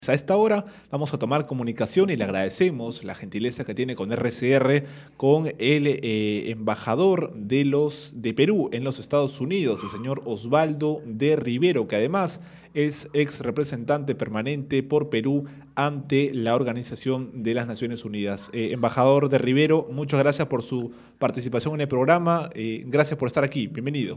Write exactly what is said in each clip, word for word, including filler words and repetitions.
A esta hora vamos a tomar comunicación y le agradecemos la gentileza que tiene con R C R, con el eh, embajador de los de Perú en los Estados Unidos, el señor Osvaldo de Rivero, que además es ex representante permanente por Perú ante la Organización de las Naciones Unidas. Eh, embajador de Rivero, muchas gracias por su participación en el programa. Eh, gracias por estar aquí. Bienvenido.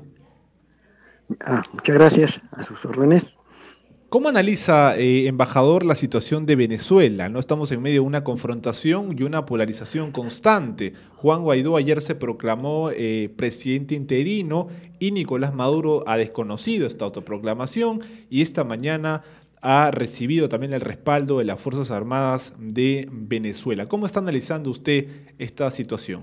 Ah, muchas gracias, a sus órdenes. ¿Cómo analiza, eh, embajador, la situación de Venezuela? ¿No? Estamos en medio de una confrontación y una polarización constante. Juan Guaidó ayer se proclamó eh, presidente interino y Nicolás Maduro ha desconocido esta autoproclamación y esta mañana ha recibido también el respaldo de las Fuerzas Armadas de Venezuela. ¿Cómo está analizando usted esta situación?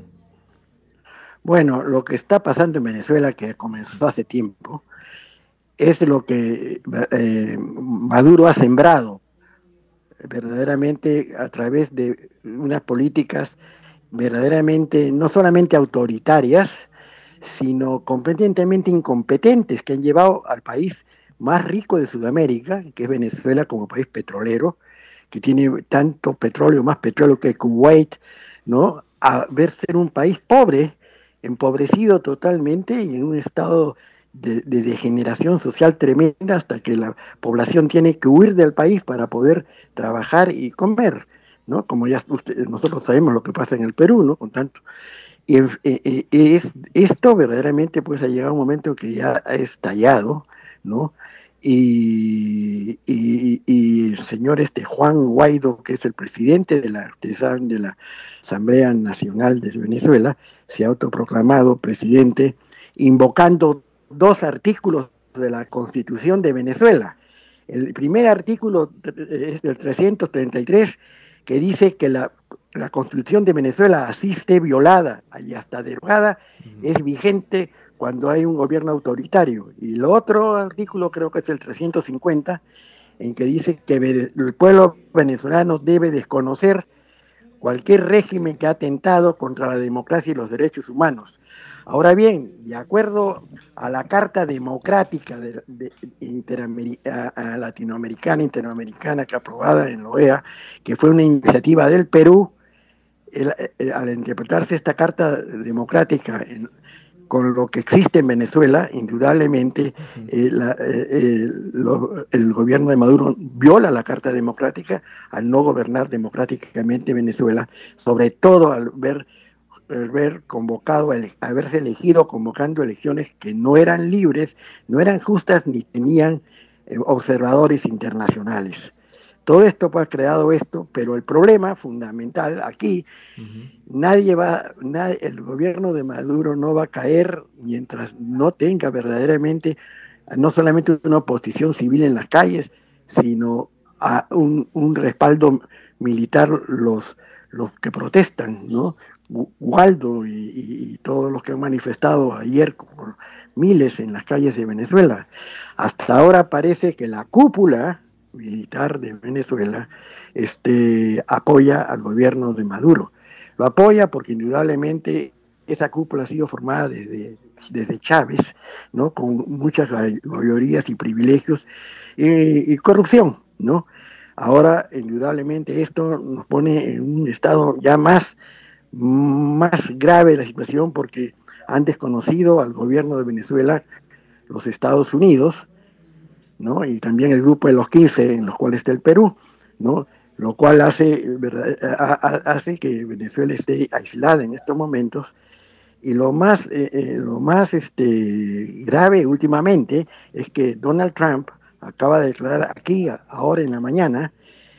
Bueno, lo que está pasando en Venezuela, que comenzó hace tiempo, es lo que eh, Maduro ha sembrado verdaderamente a través de unas políticas verdaderamente no solamente autoritarias, sino completamente incompetentes que han llevado al país más rico de Sudamérica, que es Venezuela como país petrolero, que tiene tanto petróleo, más petróleo que Kuwait, ¿no? A ver ser un país pobre, empobrecido totalmente y en un estado De, de degeneración social tremenda hasta que la población tiene que huir del país para poder trabajar y comer, ¿no? Como ya usted, nosotros sabemos lo que pasa en el Perú, ¿no? Con tanto. Y, eh, es, esto verdaderamente pues ha llegado un momento que ya ha estallado, ¿no? Y, y, y el señor este Juan Guaidó, que es el presidente de la, ustedes saben, de la Asamblea Nacional de Venezuela, se ha autoproclamado presidente invocando dos artículos de la Constitución de Venezuela. El primer artículo es del trescientos treinta y tres, que dice que la, la Constitución de Venezuela, así esté violada y hasta derogada, uh-huh. es vigente cuando hay un gobierno autoritario. Y el otro artículo creo que es el trescientos cincuenta, en que dice que el pueblo venezolano debe desconocer cualquier régimen que ha atentado contra la democracia y los derechos humanos. Ahora bien, de acuerdo a la Carta Democrática de, de, interamerica, a, a latinoamericana, interamericana, que aprobada en la O E A, que fue una iniciativa del Perú, el, el, al interpretarse esta Carta Democrática en, con lo que existe en Venezuela, indudablemente uh-huh. eh, la, eh, lo, el gobierno de Maduro viola la Carta Democrática al no gobernar democráticamente Venezuela, sobre todo al ver haber convocado, haberse elegido convocando elecciones que no eran libres, no eran justas ni tenían eh, observadores internacionales. Todo esto pues, ha creado esto, pero el problema fundamental aquí, uh-huh. nadie va, nadie, el gobierno de Maduro no va a caer mientras no tenga verdaderamente no solamente una oposición civil en las calles, sino a un, un respaldo militar los, los que protestan, ¿no? Waldo y, y, y todos los que han manifestado ayer por miles en las calles de Venezuela. Hasta ahora parece que la cúpula militar de Venezuela este, apoya al gobierno de Maduro. Lo apoya porque indudablemente esa cúpula ha sido formada desde, desde Chávez, ¿no? Con muchas mayorías y privilegios y, y corrupción, ¿no? Ahora, indudablemente, esto nos pone en un estado ya más más grave la situación porque han desconocido al gobierno de Venezuela los Estados Unidos, ¿no? Y también el grupo de los quince en los cuales está el Perú, ¿no? Lo cual hace, ¿verdad? hace que Venezuela esté aislada en estos momentos. Y lo más, eh, eh, lo más este, grave últimamente es que Donald Trump acaba de declarar aquí, ahora en la mañana,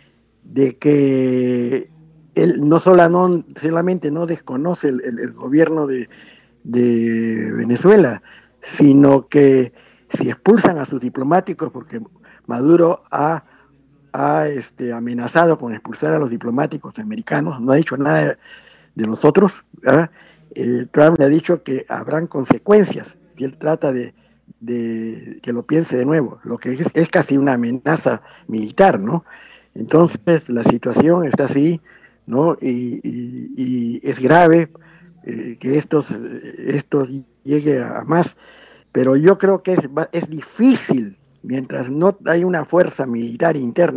de que él no, solo, no solamente no desconoce el, el, el gobierno de, de Venezuela, sino que si expulsan a sus diplomáticos, porque Maduro ha, ha este, amenazado con expulsar a los diplomáticos americanos, no ha dicho nada de, de los otros, ¿eh? Eh, Trump le ha dicho que habrán consecuencias si él trata de, de que lo piense de nuevo, lo que es, es casi una amenaza militar, ¿no? Entonces la situación está así, ¿no? Y, y, y es grave eh, que estos, estos llegue a más, pero yo creo que es, es difícil, mientras no hay una fuerza militar interna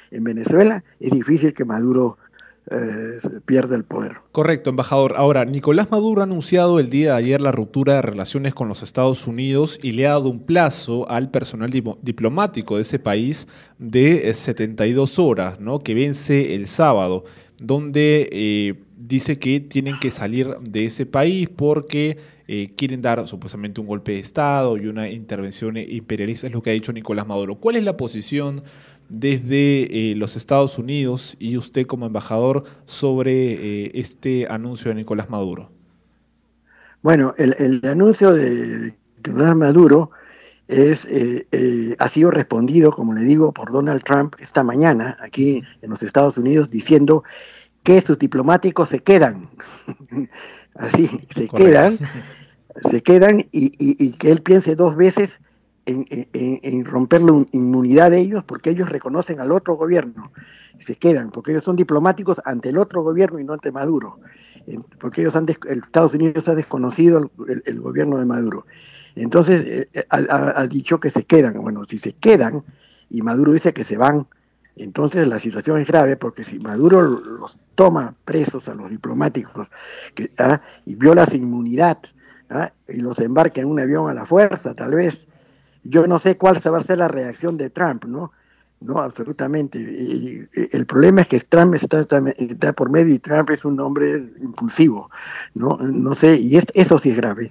en Venezuela, es difícil que Maduro eh, pierda el poder. Correcto, embajador. Ahora, Nicolás Maduro ha anunciado el día de ayer la ruptura de relaciones con los Estados Unidos y le ha dado un plazo al personal diplomático de ese país de setenta y dos horas, ¿no?, que vence el sábado, donde eh, dice que tienen que salir de ese país porque eh, quieren dar supuestamente un golpe de Estado y una intervención imperialista, es lo que ha dicho Nicolás Maduro. ¿Cuál es la posición desde eh, los Estados Unidos y usted como embajador sobre eh, este anuncio de Nicolás Maduro? Bueno, el, el anuncio de Nicolás Maduro es, eh, eh, ha sido respondido, como le digo, por Donald Trump esta mañana aquí en los Estados Unidos, diciendo que sus diplomáticos se quedan, así, se Correcto. quedan, se quedan y, y, y que él piense dos veces en, en, en romper la inmunidad de ellos, porque ellos reconocen al otro gobierno, se quedan, porque ellos son diplomáticos ante el otro gobierno y no ante Maduro, porque ellos han, el Estados Unidos ha desconocido el, el, el gobierno de Maduro. Entonces eh, ha, ha dicho que se quedan. Bueno, si se quedan y Maduro dice que se van, entonces la situación es grave, porque si Maduro los toma presos a los diplomáticos que, ¿ah? y viola su inmunidad, ¿ah? y los embarca en un avión a la fuerza, tal vez, yo no sé cuál va a ser la reacción de Trump, ¿no? No, absolutamente. Y, y el problema es que Trump está, está, está por medio y Trump es un hombre impulsivo, ¿no? No sé, y es, eso sí es grave.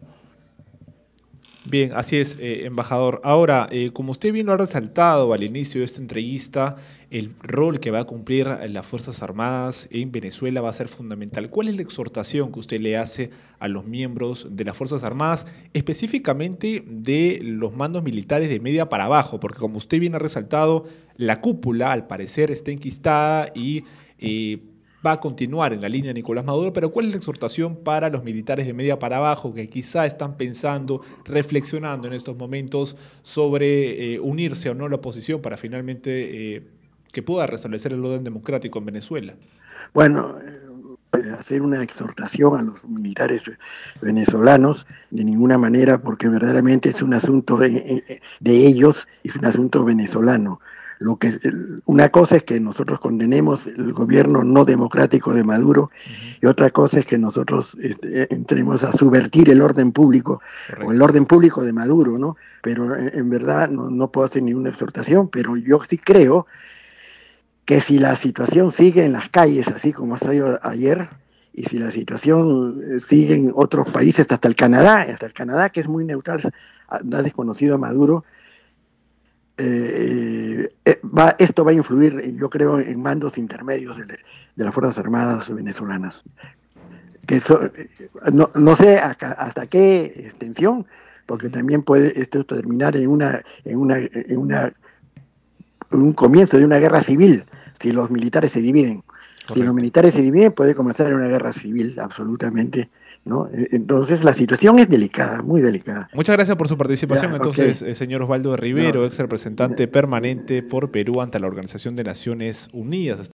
Bien, así es, eh, embajador. Ahora, eh, como usted bien lo ha resaltado al inicio de esta entrevista, el rol que va a cumplir las Fuerzas Armadas en Venezuela va a ser fundamental. ¿Cuál es la exhortación que usted le hace a los miembros de las Fuerzas Armadas, específicamente de los mandos militares de media para abajo? Porque como usted bien ha resaltado, la cúpula al parecer está enquistada y eh, va a continuar en la línea de Nicolás Maduro, pero ¿cuál es la exhortación para los militares de media para abajo que quizá están pensando, reflexionando en estos momentos sobre eh, unirse o no a la oposición para finalmente eh, que pueda restablecer el orden democrático en Venezuela? Bueno, eh, hacer una exhortación a los militares venezolanos, de ninguna manera, porque verdaderamente es un asunto de, de ellos, es un asunto venezolano. Lo que, una cosa es que nosotros condenemos el gobierno no democrático de Maduro, uh-huh. y otra cosa es que nosotros este, entremos a subvertir el orden público, Correcto. o el orden público de Maduro, ¿no? Pero en, en verdad no, no puedo hacer ninguna exhortación, pero yo sí creo que si la situación sigue en las calles, así como ha salido ayer, y si la situación sigue en otros países, hasta el Canadá, hasta el Canadá, que es muy neutral, ha desconocido a Maduro, Eh, eh, va, esto va a influir, yo creo, en mandos intermedios de, de las Fuerzas Armadas venezolanas. Que so, no, no sé hasta, hasta qué extensión, porque también puede esto terminar en una, en una, en una, en un comienzo de una guerra civil, si los militares se dividen. Correcto. Si los militares se dividen, puede comenzar una guerra civil, absolutamente, ¿no? Entonces la situación es delicada, muy delicada. Muchas gracias por su participación. Ya, entonces, okay. señor Osvaldo Rivero, no, ex representante no, permanente por Perú ante la Organización de Naciones Unidas.